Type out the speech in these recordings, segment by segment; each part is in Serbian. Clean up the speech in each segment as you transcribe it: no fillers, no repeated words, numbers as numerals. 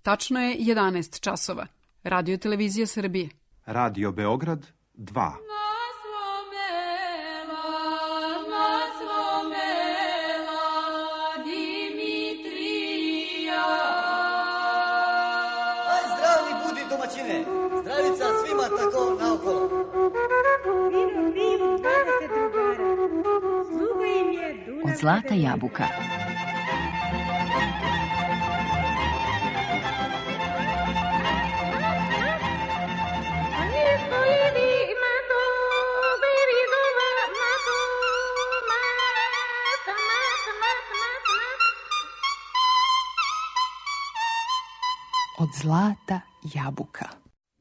Tačno je 11 časova. Radio Televizija Srbije. Radio Beograd 2. Zdravica svima tako naokolo. Od zlata jabuka. Od zlata jabuka.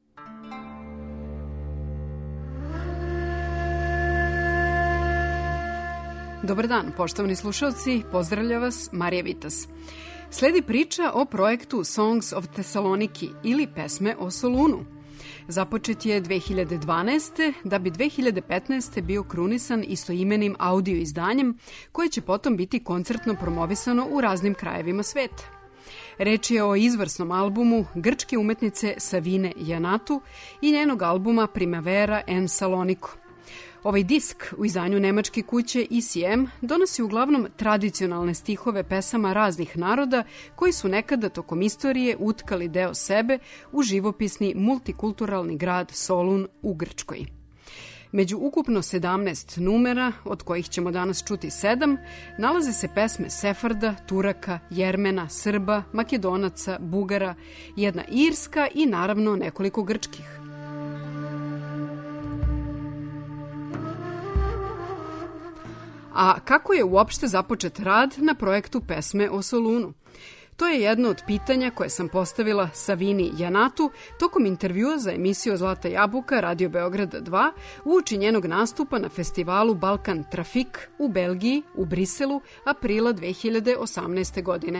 Dobar dan, poštovani slušalci, pozdravlja vas Marija Vitas. Sledi priča o projektu Songs of Thessaloniki ili Pesme o Solunu. Započet je 2012. da bi 2015. bio krunisan istoimenim audio izdanjem koje će potom biti koncertno promovisano u raznim krajevima sveta. Reč je o izvrsnom albumu grčke umetnice Savine Janatu i njenog albuma Primavera en Saloniko. Ovaj disk u izdanju nemačke kuće ECM donosi uglavnom tradicionalne stihove pesama raznih naroda koji su nekada tokom istorije utkali deo sebe u živopisni multikulturalni grad Solun u Grčkoj. Među ukupno 17 numera, od kojih ćemo danas čuti 7, nalaze se pesme Sefarda, Turaka, Jermena, Srba, Makedonaca, Bugara, jedna irska i naravno nekoliko grčkih. A kako je uopšte započet rad na projektu Pesme o Solunu? To je jedno od pitanja koje sam postavila Savini Janatu tokom intervjua za emisiju Zlata jabuka Radio Beograd 2 uoči njenog nastupa na festivalu Balkan Trafik u Belgiji, u Briselu, aprila 2018. godine.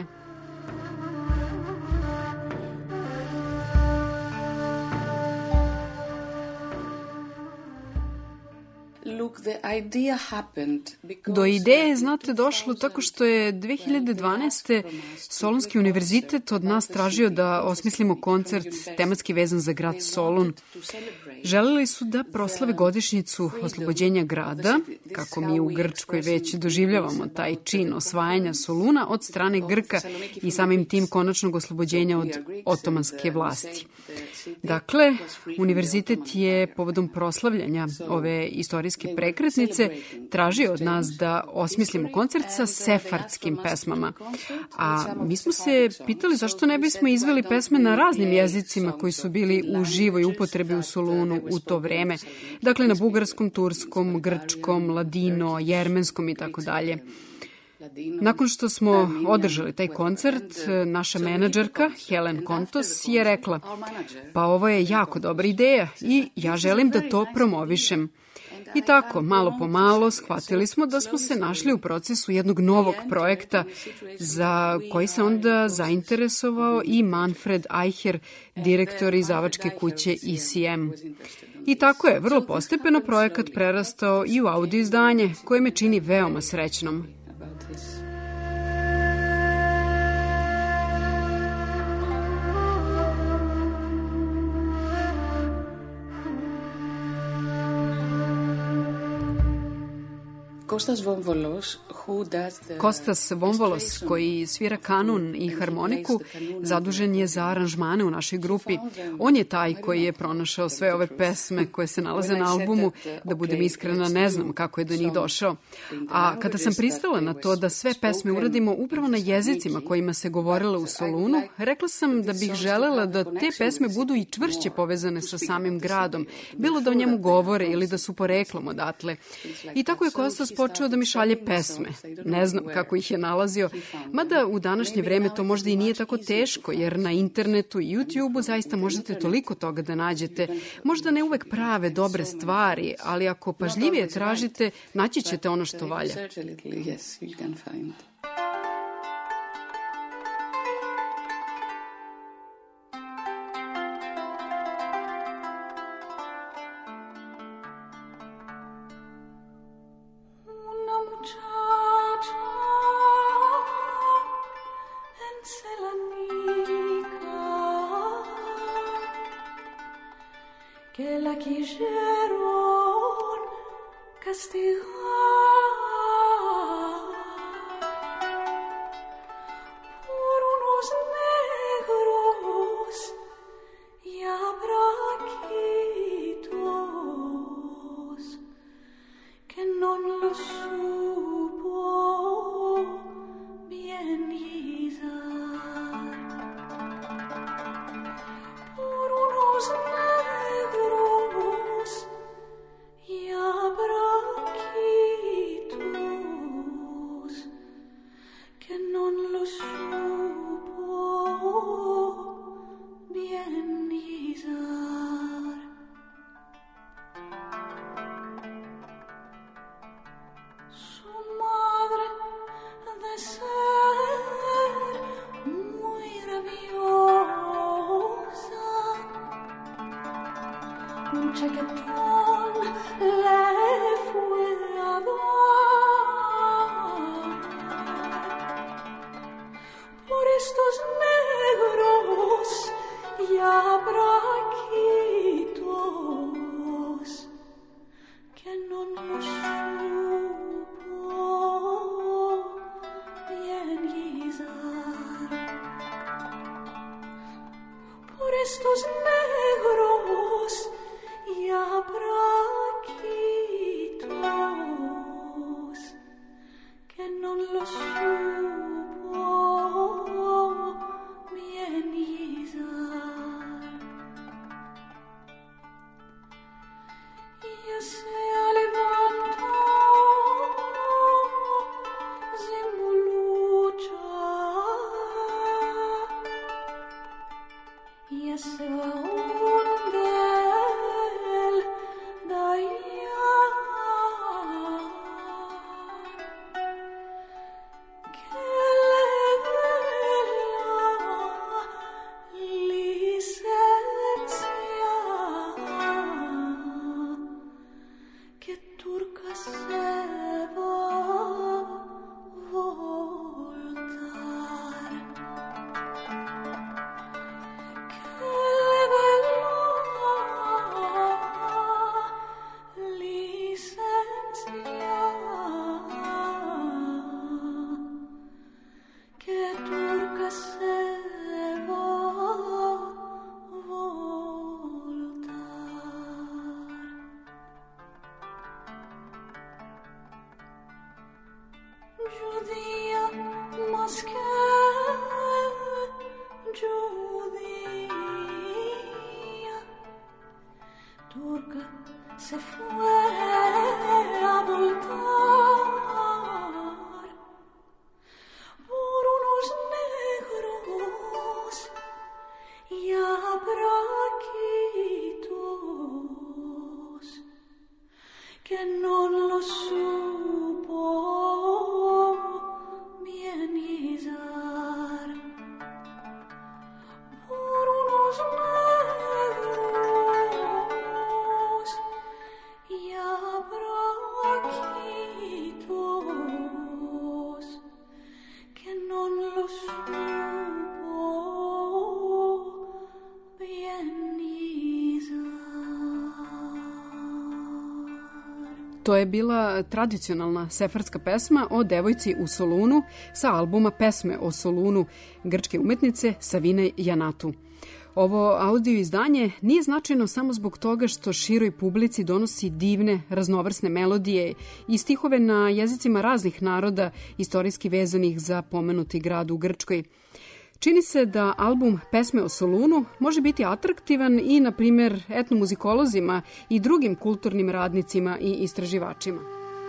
Do ideje, znate, došlo tako što je 2012. Solunski univerzitet od nas tražio da osmislimo koncert tematski vezan za grad Solun. Želeli su da proslave godišnjicu oslobođenja grada, kako mi u Grčkoj već doživljavamo taj čin osvajanja Soluna od strane Grka i samim tim konačnog oslobođenja od otomanske vlasti. Dakle, univerzitet je povodom proslavljanja ove istorijske prekretnice tražio od nas da osmislimo koncert sa sefardskim pesmama. A mi smo se pitali zašto ne bismo izveli pesme na raznim jezicima koji su bili u živoj upotrebi u Solunu u to vreme. Dakle, na bugarskom, turskom, grčkom, ladino, jermenskom i tako dalje. Nakon što smo održali taj koncert, naša menadžerka Helen Kontos je rekla: pa ovo je jako dobra ideja i ja želim da to promovišem. I tako, malo po malo, shvatili smo da smo se našli u procesu jednog novog projekta za koji se onda zainteresovao i Manfred Eicher, direktor izdavačke kuće ECM. I tako je vrlo postepeno projekat prerastao i u audio izdanje koje me čini veoma srećnom. Kostas Vonvolos, koji svira kanun i harmoniku, zadužen je za aranžmane u našoj grupi. On je taj koji je pronašao sve ove pesme koje se nalaze na albumu. Da budem iskrena, ne znam kako je do njih došao. A kada sam pristala na to da sve pesme uradimo upravo na jezicima kojima se govorilo u Solunu, rekla sam da bih želela da te pesme budu i čvršće povezane sa samim gradom, bilo da o njemu govore ili da su poreklom odatle. I tako je Kostas počeo da mi šalje pesme. Ne znam kako ih je nalazio, mada u današnje vreme to možda i nije tako teško, jer na internetu i YouTube-u zaista možete toliko toga da nađete. Možda ne uvek prave, dobre stvari, ali ako pažljivije tražite, naći ćete ono što valja. Salonika que la quisieron castigar por unos negros y abraquitos que no lo supo bien guisar. Por unos negros y abraquitos que no lo supo bien guisar. Su madre de ser muy rabiosa, un chaquetón le fue a dar por estos negros y abraquitos que no lo supo bien guisar. Por estos negros y abraquitos que no lo supo bien guisar. Y se levantó sin lucha y se va del Dayan que le dé la licencia que turca se va a voltar, que le dé la licencia que turca se va a voltar. Judía más que judía, turca se fue a voltar por unos negros y abraquitos que no lo supo bien guisar. Por unos negros y abraquitos que no lo supo bien guisar. To je bila tradicionalna sefardska pesma o devojci u Solunu sa albuma Pesme o Solunu grčke umetnice Savine Janatu. Ovo audio izdanje nije značajno samo zbog toga što široj publici donosi divne, raznovrsne melodije i stihove na jezicima raznih naroda istorijski vezanih za pomenuti grad u Grčkoj. Čini se da album Pesme o Solunu može biti atraktivan i, na primjer, etnomuzikolozima i drugim kulturnim radnicima i istraživačima.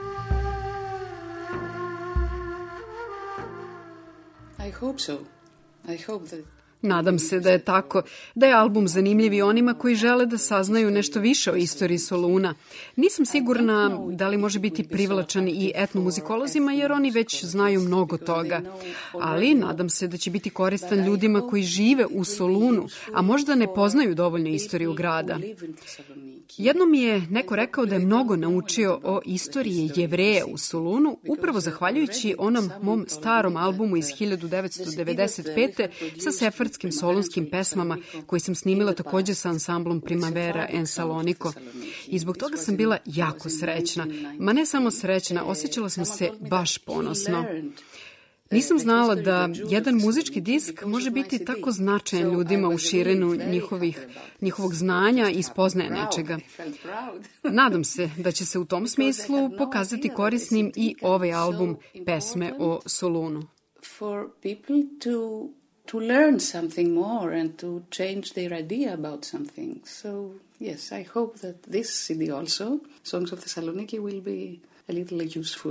I hope so. I hope that Nadam se da je tako, da je album zanimljiv i onima koji žele da saznaju nešto više o istoriji Soluna. Nisam sigurna da li može biti privlačan i etnomuzikolozima, jer oni već znaju mnogo toga. Ali nadam se da će biti koristan ljudima koji žive u Solunu, a možda ne poznaju dovoljno istoriju grada. Jednom mi je neko rekao da je mnogo naučio o istoriji Jevreja u Solunu, upravo zahvaljujući onom mom starom albumu iz 1995. sa sefardskim solunskim pesmama koji sam snimila takođe sa ansamblom Primavera en Saloniko. I zbog toga sam bila jako srećna. Ma ne samo srećna, osjećala sam se baš ponosno. Nisam znala da jedan muzički disk može biti tako značajan ljudima u širenu njihovog znanja i spoznaje nečega. Nadam se da će se u tom smislu pokazati korisnim i ovaj album Pesme o Solunu. For people to learn something more and to change their idea about something. So, yes, I hope that this CD also, Songs of Thessaloniki, will be a little useful.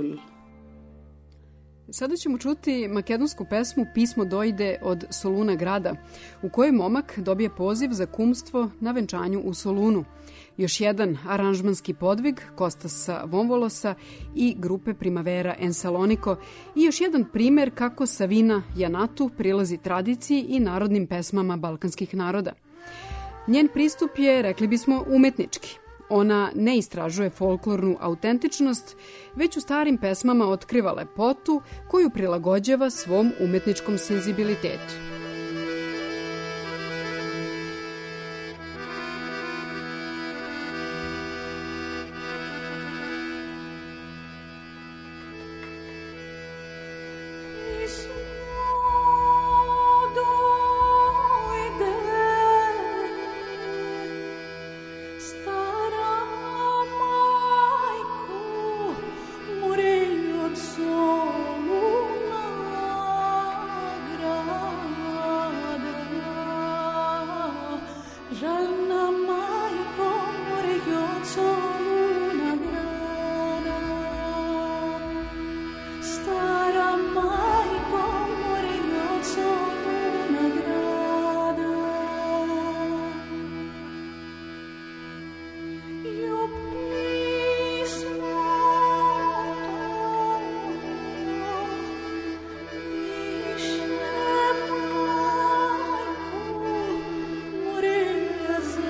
Sada ćemo čuti makedonsku pesmu Pismo dojde od Soluna grada, u kojoj momak dobije poziv za kumstvo na venčanju u Solunu. Još jedan aranžmanski podvig Kostasa Vonvolosa i grupe Primavera en Saloniko i još jedan primer kako Savina Janatu prilazi tradiciji i narodnim pesmama balkanskih naroda. Njen pristup je, rekli bismo, umetnički. Ona ne istražuje folklornu autentičnost, već u starim pesmama otkriva lepotu koju prilagođava svom umetničkom senzibilitetu. Yes.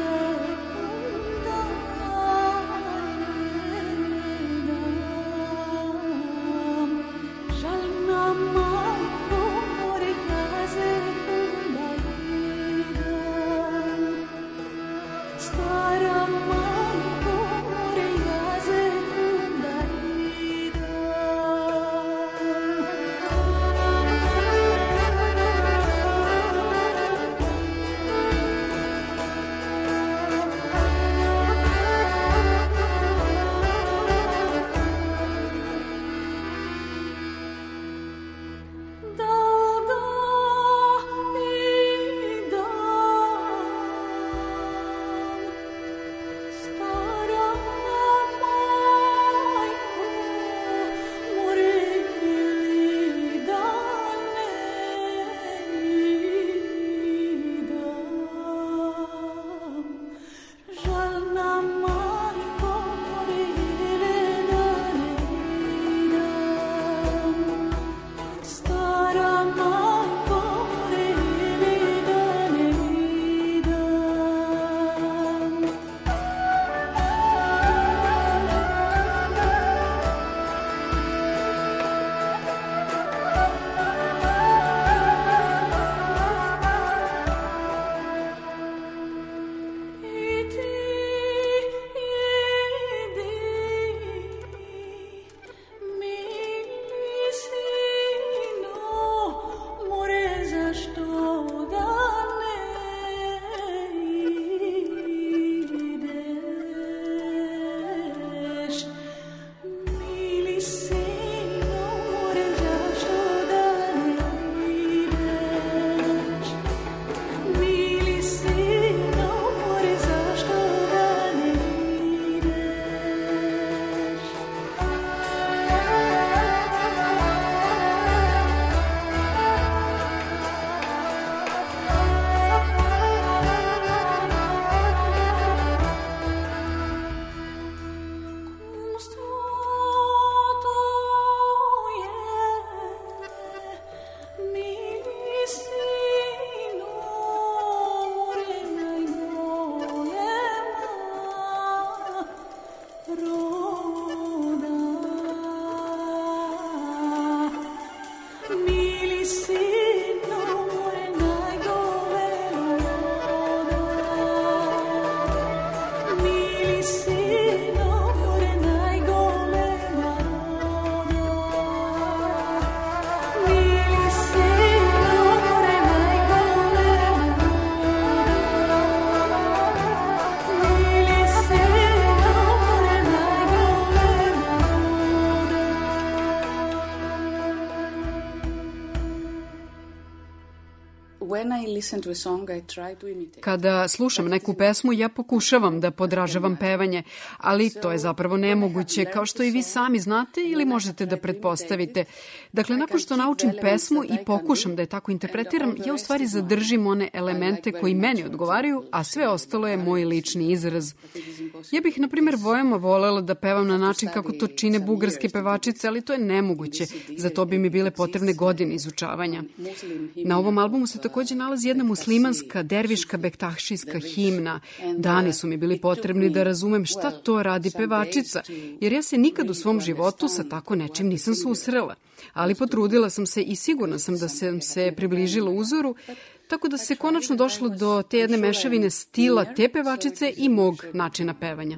listen to a song, I try to imitate. Kada slušam neku pesmu, ja pokušavam da podražavam pevanje, ali to je zapravo nemoguće, kao što i vi sami znate ili možete da pretpostavite. Dakle, nakon što naučim pesmu i pokušam da je tako interpretiram, ja u stvari zadržim one elemente koji meni odgovaraju, a sve ostalo je moj lični izraz. Ja bih, na primjer, veoma volela da pevam na način kako to čine bugarske pevačice, ali to je nemoguće. Za to bi mi bile potrebne godine izučavanja. Na ovom albumu se takođe nalazi jedna muslimanska, derviška, bektahšijska himna. Dani su mi bili potrebni da razumem šta to radi pevačica, jer ja se nikad u svom životu sa tako nečim nisam susrela. Ali potrudila sam se i sigurna sam da sam se približila uzoru, tako da se konačno došlo do te jedne mešavine stila te pevačice i mog načina pevanja.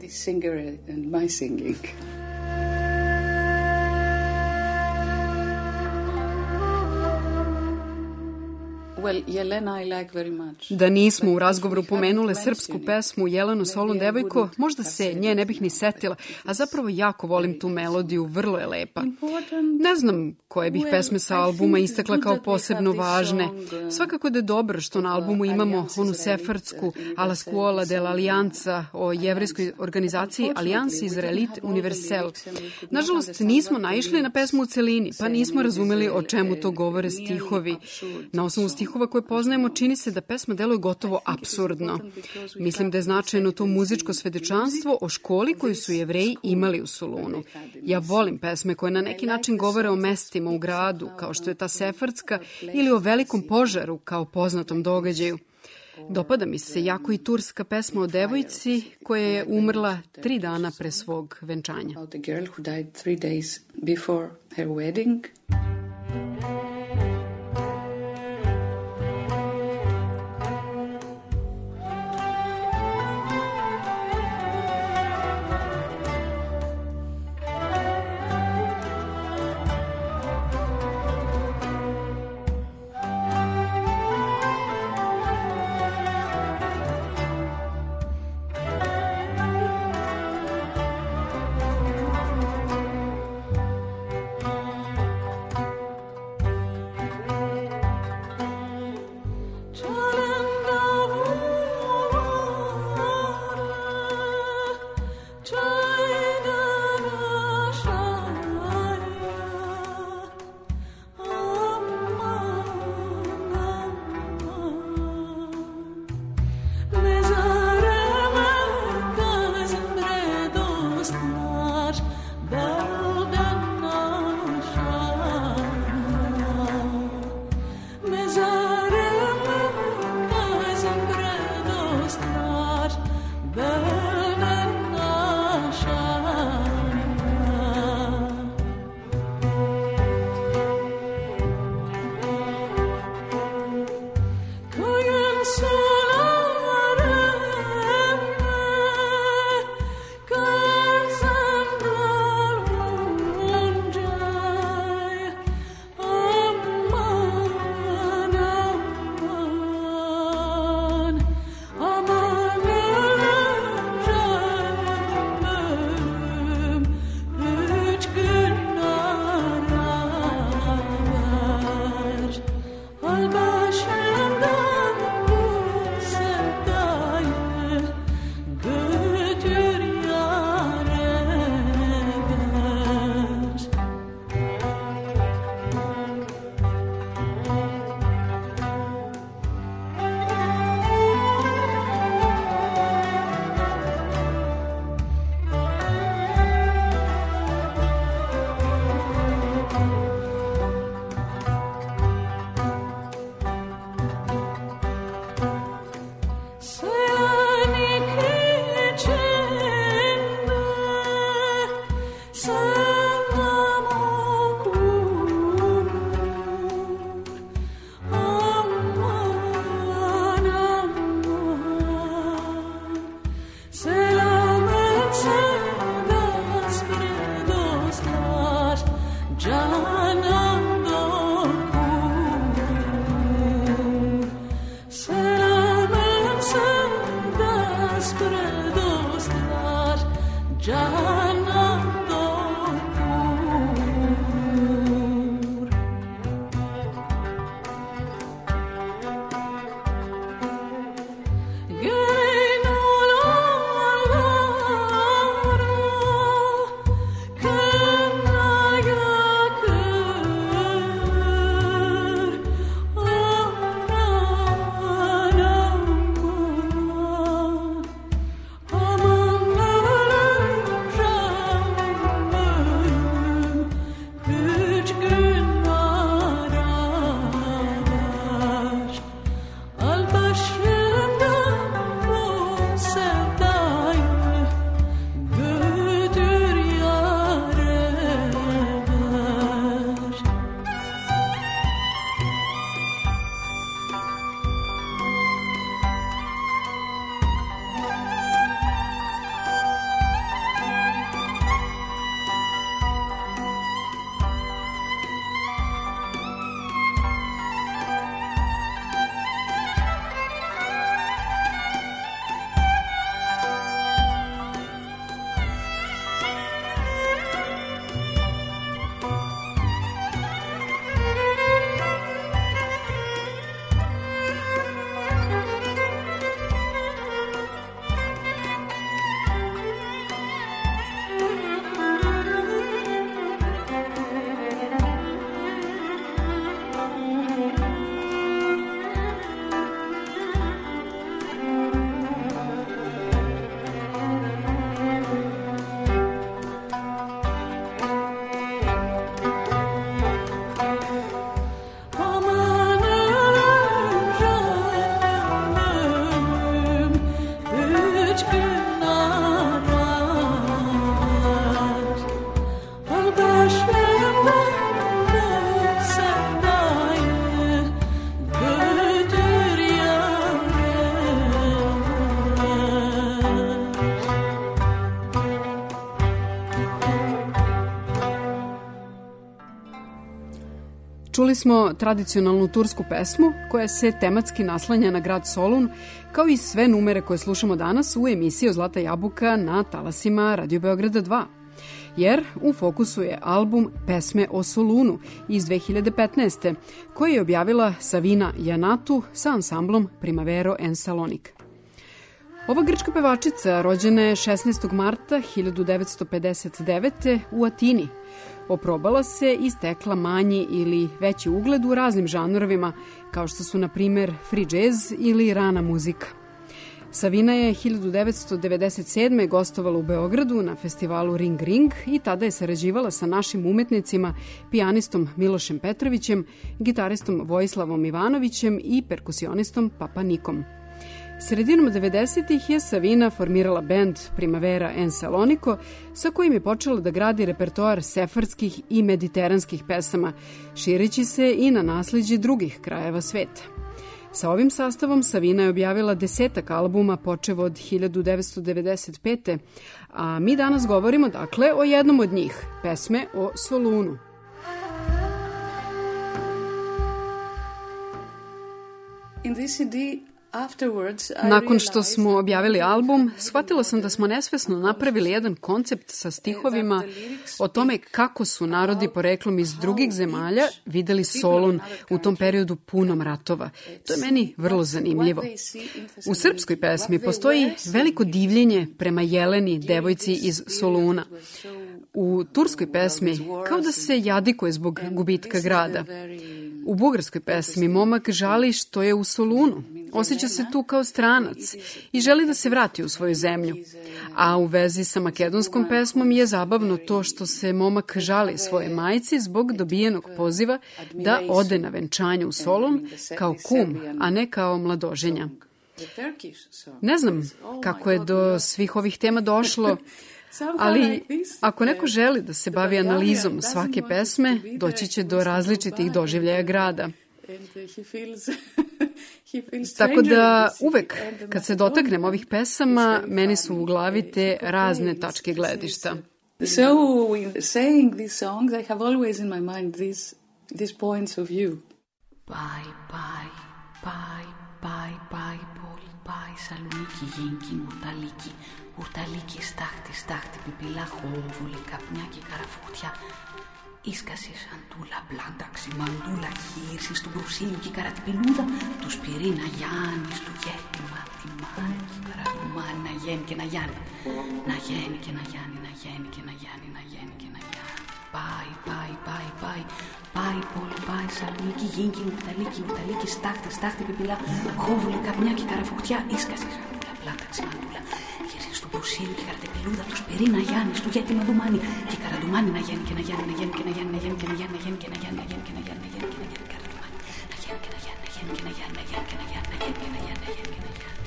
Da nismo u razgovoru pomenule srpsku pesmu Jelenu Solun devojko, možda se nje ne bih ni setila, a zapravo jako volim tu melodiju, vrlo je lepa. Ne znam koje bih pesme sa albuma istakla kao posebno važne. Svakako da je dobro što na albumu imamo onu sefardsku Alla Scuola dell'Allianza o jevrejskoj organizaciji Alliance Israelite Universelle. Nažalost, nismo naišli na pesmu u celini, pa nismo razumeli o čemu to govore stihovi. Na osnovu stihova koje poznajemo, čini se da pesma deluje gotovo apsurdno. Mislim da je značajno to muzičko svedočanstvo o školi koju su Jevreji imali u Solunu. Ja volim pesme koje na neki način govore o mestima u gradu, kao što je ta sefardska, ili o velikom požaru kao poznatom događaju. Dopada mi se jako i turska pesma o devojci koja je umrla 3 dana pre svog venčanja. Čuli smo tradicionalnu tursku pesmu koja se tematski naslanja na grad Solun, kao i sve numere koje slušamo danas u emisiji o Zlata jabuka na talasima Radio Beograda 2. Jer u fokusu je album Pesme o Solunu iz 2015. koji je objavila Savina Janatu sa ansamblom Primavero en Salonik. Ova grčka pevačica rođena je 16. marta 1959. u Atini. Oprobala se i stekla manji ili veći ugled u raznim žanrovima, kao što su, na primer, free jazz ili rana muzika. Savina je 1997. gostovala u Beogradu na festivalu Ring Ring i tada je sarađivala sa našim umetnicima, pijanistom Milošem Petrovićem, gitaristom Vojislavom Ivanovićem i perkusionistom Papa Nikom. Sredinom 90-ih je Savina formirala bend Primavera en Saloniko, sa kojim je počela da gradi repertoar sefardskih i mediteranskih pesama, šireći se i na nasleđe drugih krajeva sveta. Sa ovim sastavom Savina je objavila 10 albuma počev od 1995. A mi danas govorimo dakle o jednom od njih, Pesme o Solunu. In this CD, nakon što smo objavili album, shvatila sam da smo nesvesno napravili jedan koncept sa stihovima o tome kako su narodi poreklom iz drugih zemalja videli Solun u tom periodu punom ratova. To je meni vrlo zanimljivo. U srpskoj pesmi postoji veliko divljenje prema Jeleni, devojci iz Soluna. U turskoj pesmi kao da se jadikuje zbog gubitka grada. U bugarskoj pesmi momak žali što je u Solunu. Osjeća se tu kao stranac i želi da se vrati u svoju zemlju. A u vezi sa makedonskom pesmom je zabavno to što se momak žali svoje majci zbog dobijenog poziva da ode na venčanje u Solun kao kum, a ne kao mladoženja. Ne znam kako je do svih ovih tema došlo, ali ako neko želi da se bavi analizom svake pesme, doći će do različitih doživljaja grada. Tako da uvek kad se dotaknem ovih pesama, meni su u glavi te razne tačke gledišta. So in saying these songs, I have always in my mind these points of view. Πάει, πάει, Σαλονίκη, Γένκη, Ουρταλίκη, Ουρταλίκη, στάχτη, πιπιλά, χόβολη, καπνιά και καραφούτια. Ίσκασε σαντούλα, πλάντα, ξημαντούλα, γύρση του Μπρουσίλιου και καρατιπηλούδα, του Σπυρίνα Γιάννη, του Γέτη, Ματιμάνη, του Καρατουμάνη, να γέννη και να γιάννη. Να γέννη και να γιάννη, να γέννη και να γιάννη, να γέννη και να γιάννη. Πάει, πόλη, πάει, Σαλονίκη, Γένκη, Ουρταλίκη, στάχτη, πιπιλά, χόβουλη, καπνιά και καραφουκτιά, ίσκασε σαντούλα, πλάντα, ξημαντούλα, γύρση του Μπρουσίλιου και καρατιπηλούδα, του Σπυρίνα Γιάννη, του Γέτη, Ματιμάνη, και Καρατουμάνη, να γέννη και να γιάννη, να γέννη και να γιάννη, να γέννη και να γιάννη, να γέννη και να γιάννη, να γέννη και να γιάννη, να γέννη και να γιάννη, Καρατουμάνη, να γέννη και να γιάννη, να γέννη και να γιάννη, να γέννη και να γιάννη, να γέννη και να γιάννη, να γέννη και να γιάννη.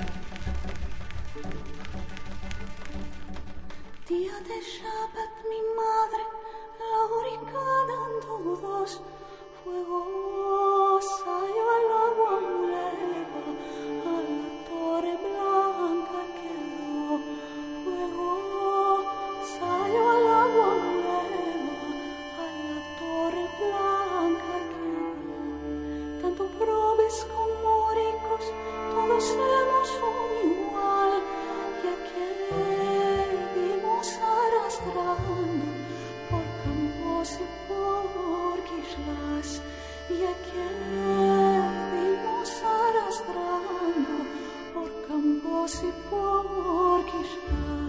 Día de Shabbat, mi madre, Laurica dando dos fuegos, salió al agua nueva, a la torre blanca quedó. Fuego, salió al agua nueva, a la torre blanca quedó. Tanto probes como ricos, todos hemos un igual, y aquel vimos arrastrando por campos y por quislas, y aquel vimos arrastrando por campos y por quislas.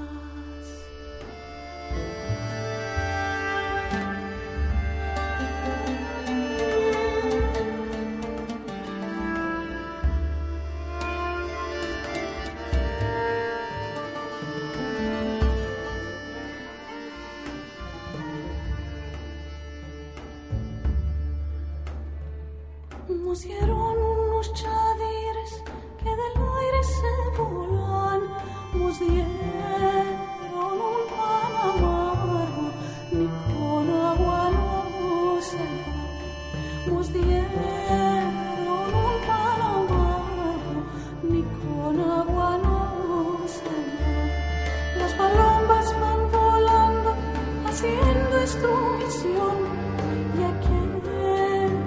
Nos dieron unos chadires que del aire se volan, nos dieron un pan amargo, ni con agua no se va. Nos dieron un pan amargo, ni con agua no se va. Las palomas van volando, haciendo destrucción, y aquel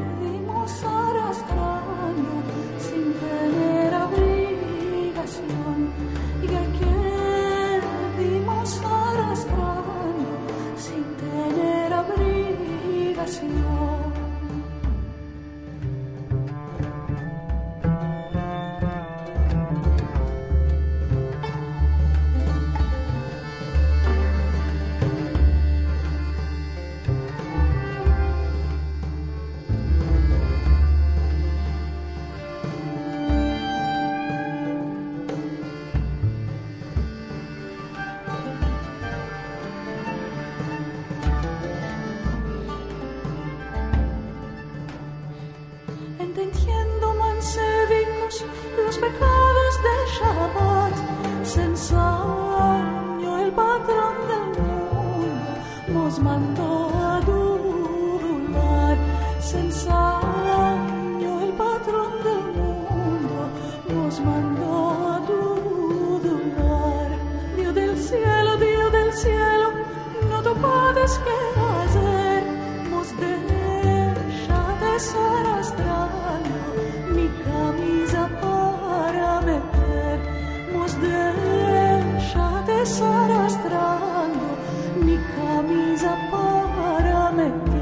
nos mandó a adular, se ensañó el patrón del mundo, nos mandó a adular. Dio del cielo, no te puedes que hacer, mos déjate ser arrastrando mi camisa para meter, mos déjate ser arrastrando mi camisa para meter.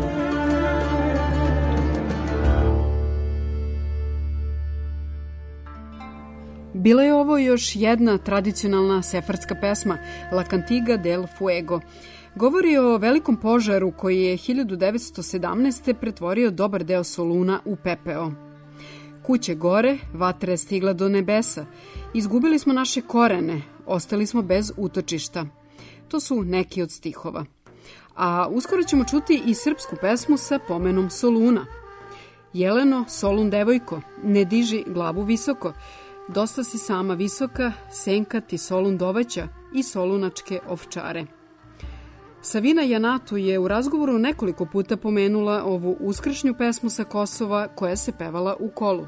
Bila je ovo još jedna tradicionalna sefardska pesma La Cantiga del Fuego. Govori o velikom požaru koji je 1917. pretvorio dobar deo Soluna u pepeo. Kuće gore, vatra je stigla do nebesa. Izgubili smo naše korene, ostali smo bez utočišta. To su neki od stihova. A uskoro ćemo čuti i srpsku pesmu sa pomenom Soluna. Jeleno, Solun devojko, ne diži glavu visoko. Dosta si sama visoka, senka ti Solun dovaća i solunačke ovčare. Savina Janatu je u razgovoru nekoliko puta pomenula ovu uskršnju pesmu sa Kosova koja se pevala u kolu.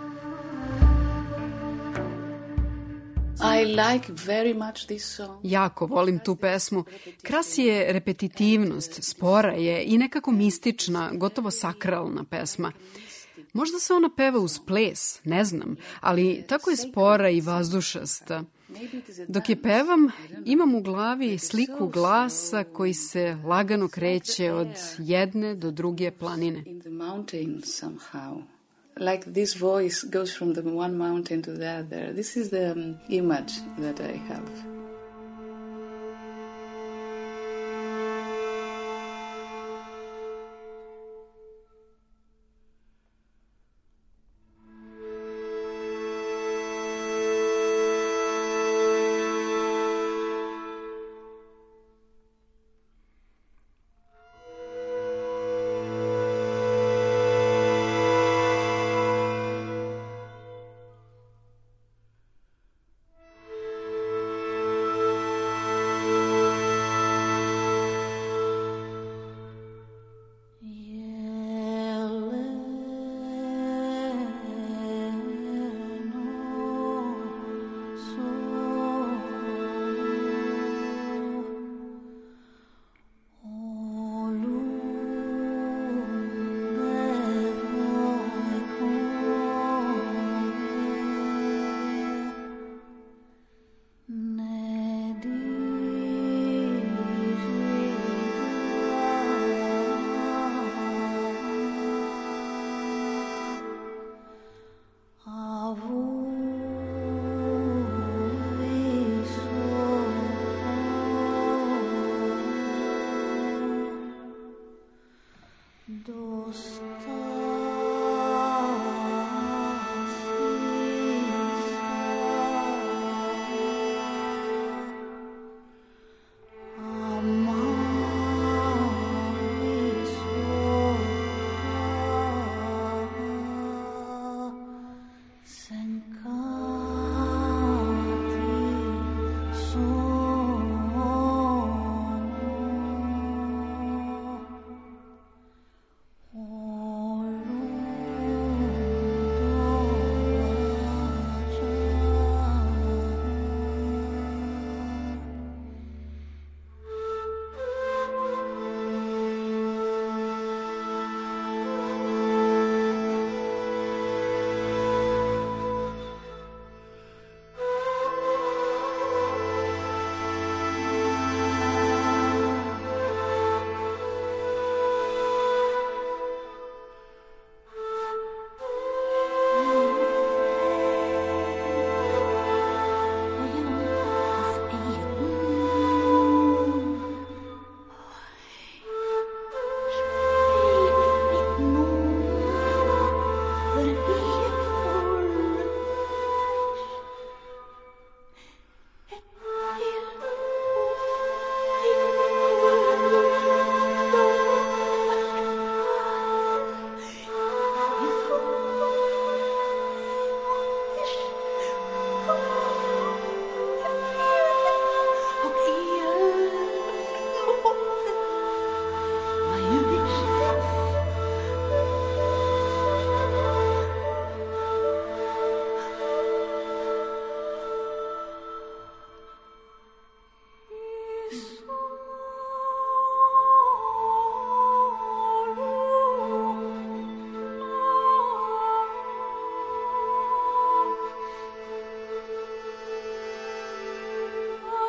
I like very much this song. Jako volim tu pesmu. Krasi je repetitivnost, spora je i nekako mistična, gotovo sakralna pesma. Možda se ona peva uz ples, ne znam, ali tako je spora i vazdušasta. Dok je pevam, imam u glavi sliku glasa koji se lagano kreće od jedne do druge planine. In the mountain somehow. Like this voice goes from the one mountain to the other. This is the image that I have.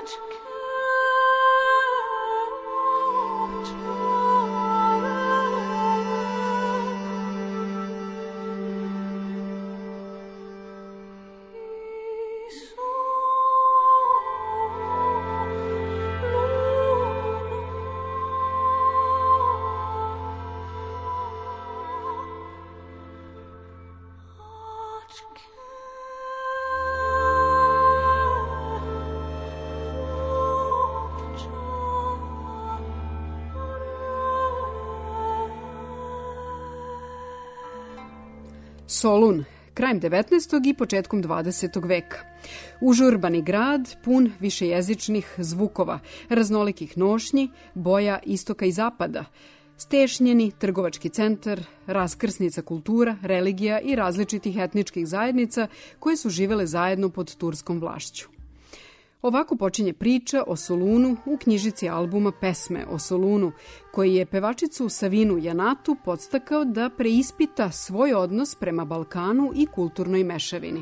Solun, krajem 19. i početkom 20. veka. Užurbani grad, pun višejezičnih zvukova, raznolikih nošnji, boja istoka i zapada, stešnjeni trgovački centar, raskrsnica kultura, religija i različitih etničkih zajednica koje su živele zajedno pod turskom vlašću. Ovako počinje priča o Solunu u knjižici albuma Pesme o Solunu, koji je pevačicu Savinu Janatu podstakao da preispita svoj odnos prema Balkanu i kulturnoj mešavini.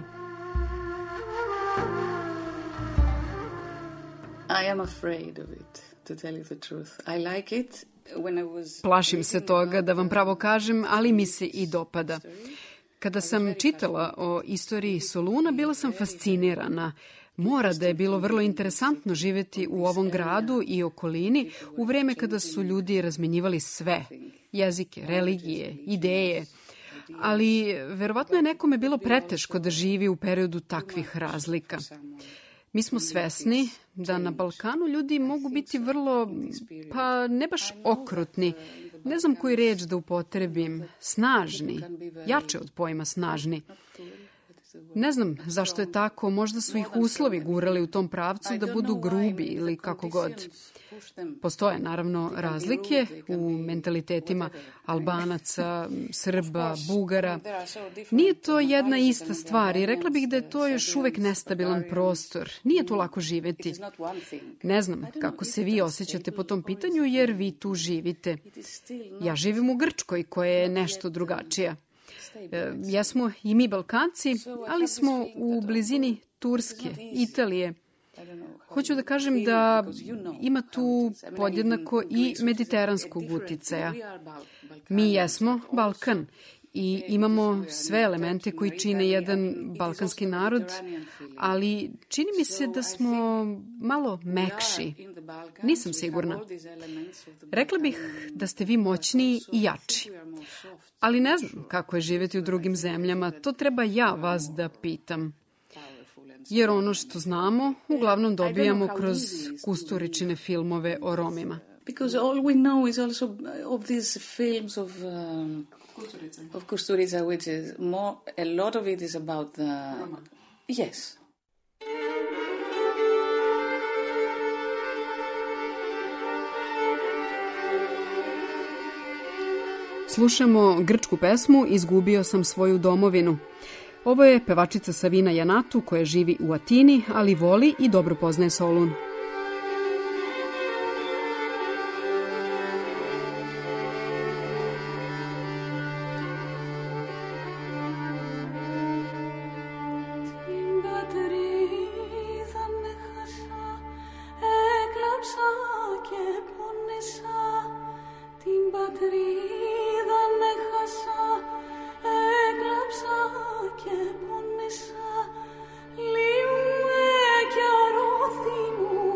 I am afraid of it, to tell you the truth. I like it. Plašim se toga, da vam pravo kažem, ali mi se i dopada. Kada sam čitala o istoriji Soluna, bila sam fascinirana. Mora da je bilo vrlo interesantno živjeti u ovom gradu i okolini u vreme kada su ljudi razmenjivali sve, jezike, religije, ideje. Ali verovatno je nekome bilo preteško da živi u periodu takvih razlika. Mi smo svesni da na Balkanu ljudi mogu biti vrlo, pa ne baš okrutni, ne znam koju reč da upotrebim, snažni, jače od pojma snažni. Ne znam zašto je tako, možda su ih uslovi gurali u tom pravcu da budu grubi ili kako god. Postoje naravno razlike u mentalitetima Albanaca, Srba, Bugara. Nije to jedna ista stvar i rekla bih da je to još uvek nestabilan prostor. Nije tu lako živeti. Ne znam kako se vi osjećate po tom pitanju jer vi tu živite. Ja živim u Grčkoj koja je nešto drugačija. Jesmo i mi Balkanci, ali smo u blizini Turske, Italije. Hoću da kažem da ima tu podjednako i mediteranskog uticaja. Mi jesmo Balkan i imamo sve elemente koji čine jedan balkanski narod, ali čini mi se da smo malo mekši. Nisam sigurna. Rekla bih da ste vi moćniji i jači. Ali ne znam kako je živjeti u drugim zemljama, to treba ja vas da pitam. Jer ono što znamo, uglavnom dobijamo kroz Kusturičine filmove o Romima. Because all we know is also of these films of Kusturica, which is more, a lot of it is about the... Roma. Yes. Slušamo grčku pesmu Izgubio sam svoju domovinu. Ovo je pevačica Savina Janatu koja živi u Atini, ali voli i dobro poznaje Solun. Liume chiaro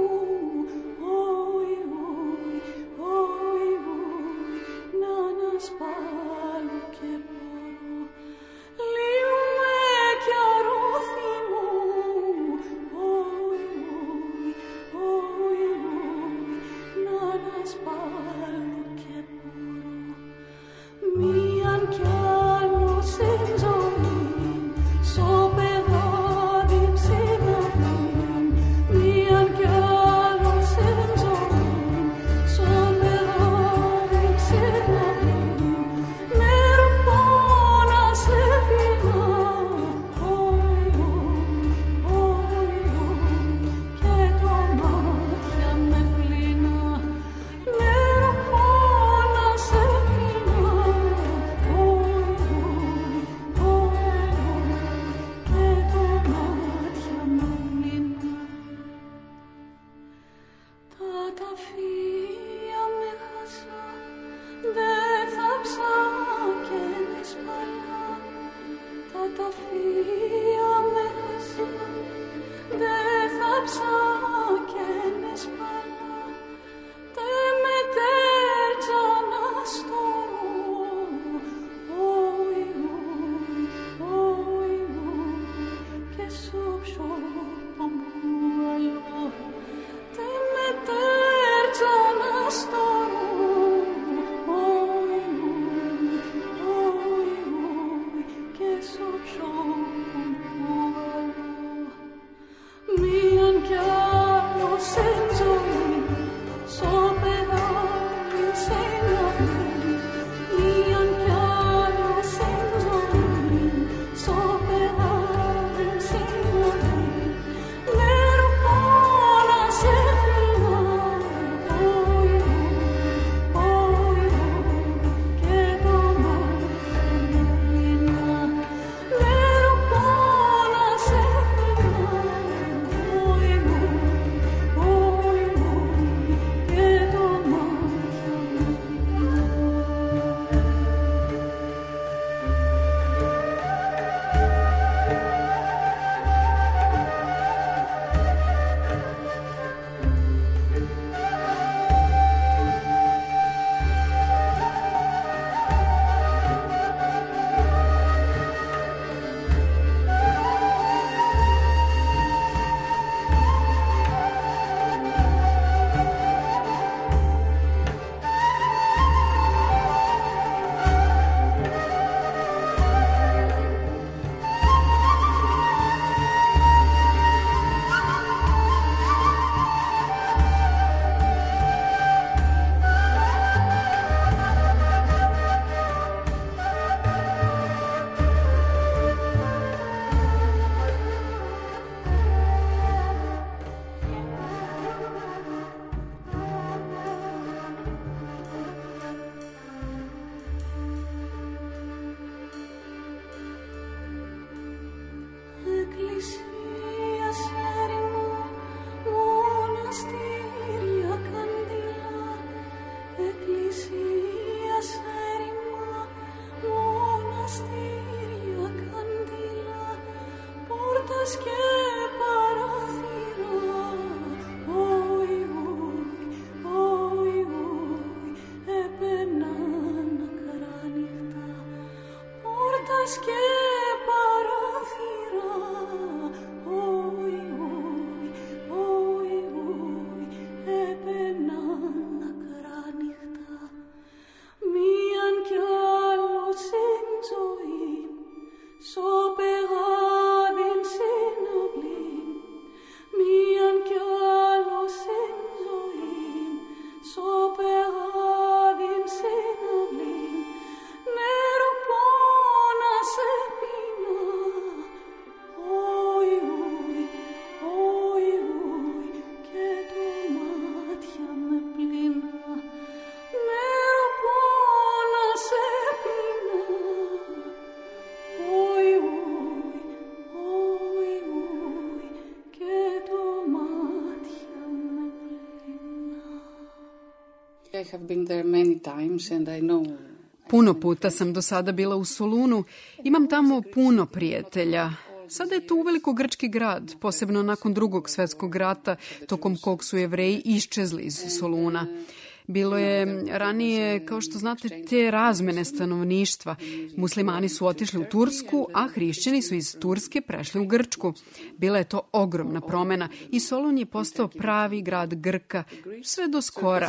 Puno puta sam do sada bila u Solunu, imam tamo puno prijatelja. Sada je to uveliko grčki grad, posebno nakon Drugog svjetskog rata, tokom kog su Jevreji iščezli iz Soluna. Bilo je ranije, kao što znate, te razmene stanovništva. Muslimani su otišli u Tursku, a hrišćani su iz Turske prešli u Grčku. Bila je to ogromna promjena i Solun je postao pravi grad Grka, sve do skora.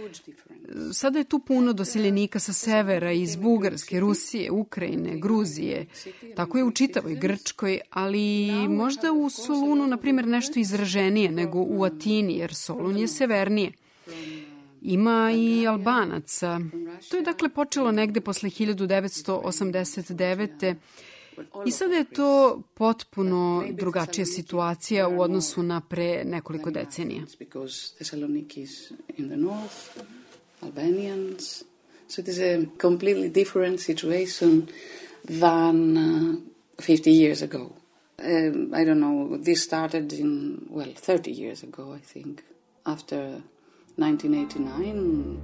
Sada je tu puno doseljenika sa severa, iz Bugarske, Rusije, Ukrajine, Gruzije. Tako je u čitavoj Grčkoj, ali možda u Solunu, na primjer, nešto izraženije nego u Atini, jer Solun je severnije. Ima i Albanaca. To je dakle počelo negde posle 1989. I sada je to potpuno drugačija situacija u odnosu na pre nekoliko decenija. So it is a completely different situation than 50 years ago. I don't know, this started in, 30 years ago, I think, after 1989.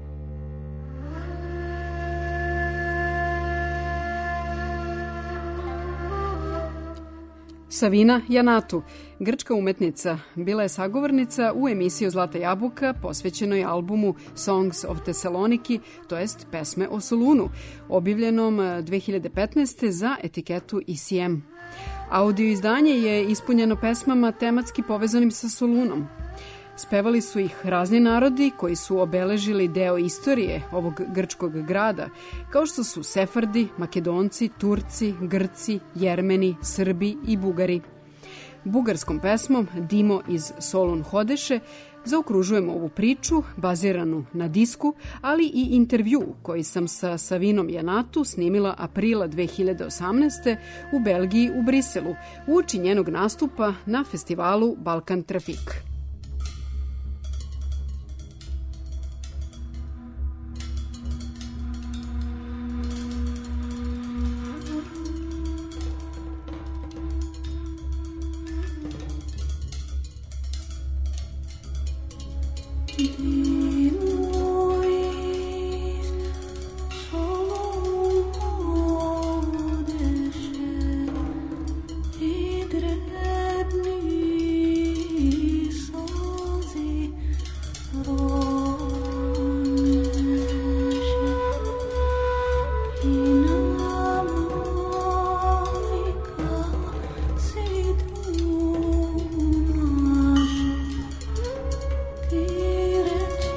Savina Janatu, Grčka umetnica bila je sagovornica u emisiji Zlata jabuka posvećenoj albumu Songs of Thessaloniki, to jest Pesme o Solunu, objavljenom 2015. za etiketu ECM. Audio izdanje je ispunjeno pesmama tematski povezanim sa Solunom. Spevali su ih razni narodi koji su obeležili deo istorije ovog grčkog grada, kao što su Sefardi, Makedonci, Turci, Grci, Jermeni, Srbi i Bugari. Bugarskom pesmom Dimo iz Solun Hodeše zaokružujemo ovu priču baziranu na disku, ali i intervju koji sam sa Savinom Janatu snimila aprila 2018. u Belgiji u Briselu, uoči njenog nastupa na festivalu Balkan Trafik. Ti reči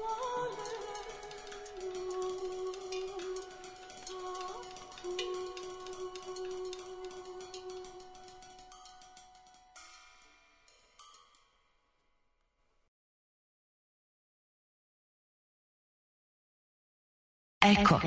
Eko.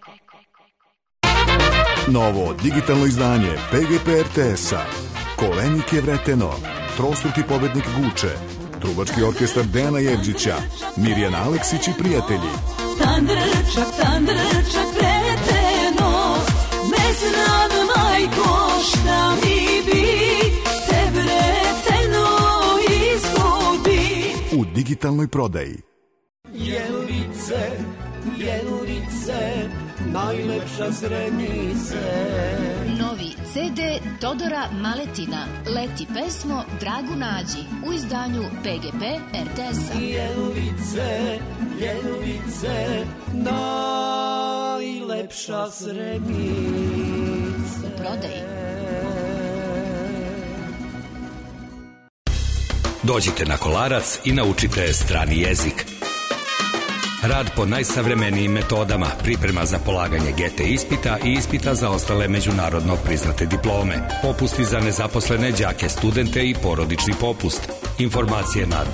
Novo digitalno izdanje PGP RTS-a. Kolenik je vreteno, trostruki pobednik Guče, trubački orkestar Dejana Jevđića, Mirjana Aleksić i prijatelji. Tandrčak vreteno, ne znam majko šta mi bi, te vreteno izgubi. U digitalnoj prodaji. Jelice, najlepša Zrenice. Novi CD Todora Maletina, Leti pesmo Dragu nađi, u izdanju PGP RTS-a. Jelice, najlepša Zrenice. U prodaji. Dođite na Kolarac i naučite strani jezik. Rad po najsavremenijim metodama, priprema za polaganje GT ispita i ispita za ostale međunarodno priznate diplome, popusti za nezaposlene đake, studente i porodični popust. Informacije na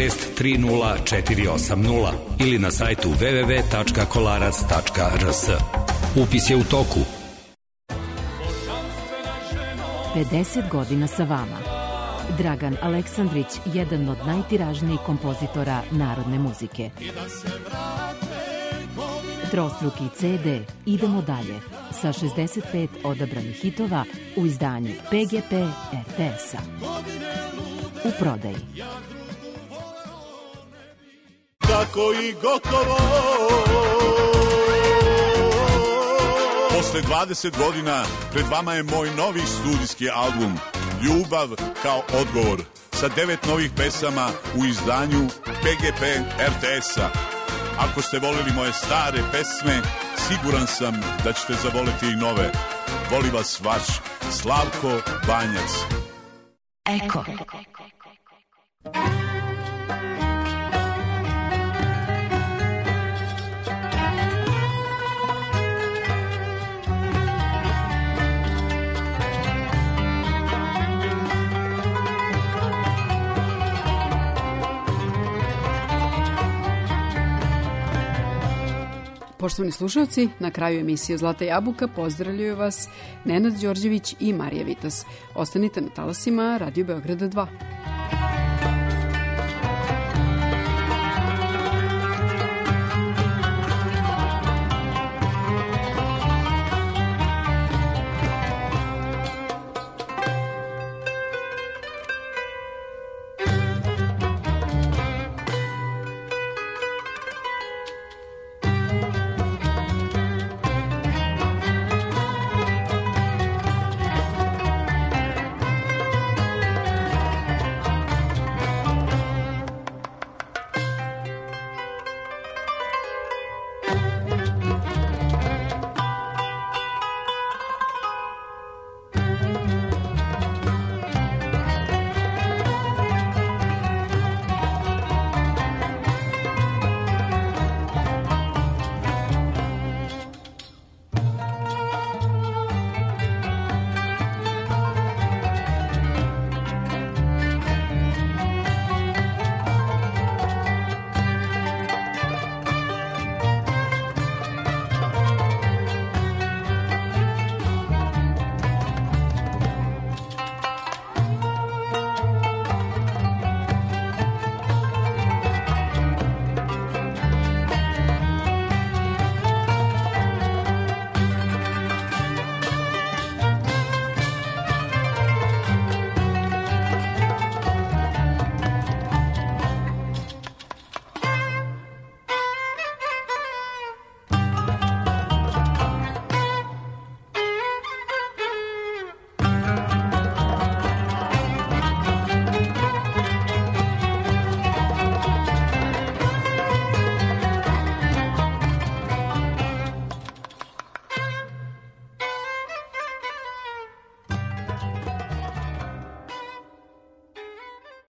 2630480 ili na sajtu www.kolarac.rs. Upis je u toku. 50 godina sa vama. Dragan Aleksandrić, jedan od najtiražnijih kompozitora narodne muzike. Trostruki CD Idemo dalje sa 65 odabranih hitova u izdanju PGP RTS-a. U prodaji. Tako i gotovo. Posle 20 godina pred vama je moj novi studijski album Ljubav kao odgovor sa 9 novih pesama u izdanju PGP RTS-a. Ako ste volili moje stare pesme, siguran sam da ćete zavoliti i nove. Voli vas vaš Slavko Banjac. Eko. Poštovani slušalci, na kraju emisije Zlata jabuka pozdravljaju vas Nenad Đorđević i Marija Vitas. Ostanite na talasima Radio Beograda 2.